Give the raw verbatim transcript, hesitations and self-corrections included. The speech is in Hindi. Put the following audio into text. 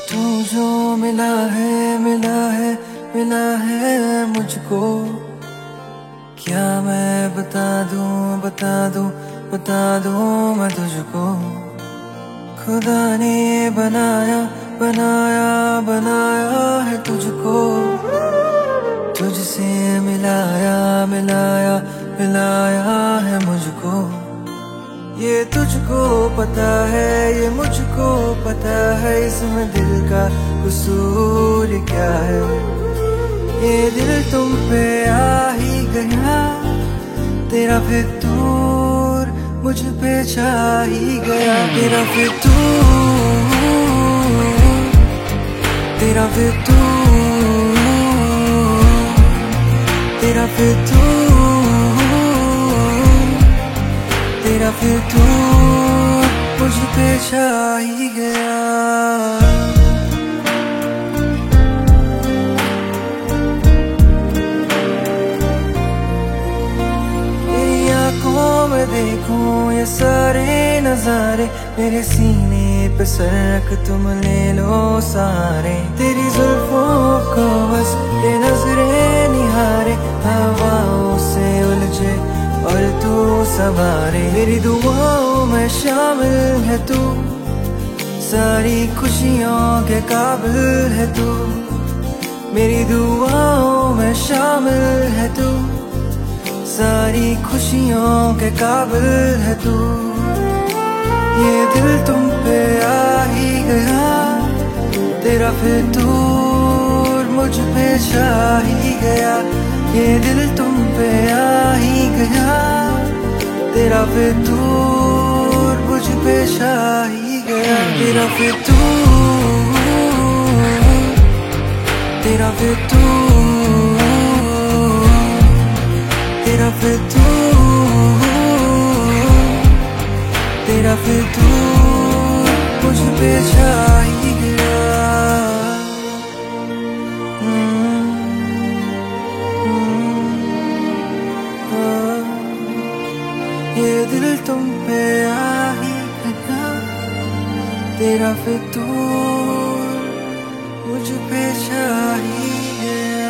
तू जो मिला है मिला है मिला है मुझको, क्या मैं बता दूं बता दूं बता दूं मैं तुझको। खुदा ने बनाया बनाया बनाया है तुझको, तुझसे मिलाया मिलाया मिलाया है मुझको। ये तुझको पता है ये मुझको पता है, इसमें दिल का कसूर क्या है। ये दिल तुम पे आ ही गया, तेरा फितूर मुझ पे छा ही गया। तेरा फितूर तेरा फितूर तेरा फितूर तेरा फितूर मुझ पे छा ही गया। मैं देखूं ये सारे नजारे, मेरे सीने पे सर रख तुम ले लो सारे। तेरी जुल्फों को बस ये नजरें निहारे, हवाओं से उलझे और तू सवारे। मेरी दुआओं में शामिल है तू, सारी खुशियों के काबिल है तू। मेरी दुआओं में शामिल है तू, सारी खुशियों के काबिल है तू। ये दिल तुम पे आ ही गया, तेरा फितूर मुझ पे छा ही गया। ये दिल तुम पे आ ही गया, तेरा फितूर मुझ पे छा ही गया। तेरा फितूर तेरा फितूर तेरा फितूर तेरा फितूर मुझ पे छा ही गया। ये दिल तुम पे आ ही गया, तेरा फितूर मुझ पे छा ही गया।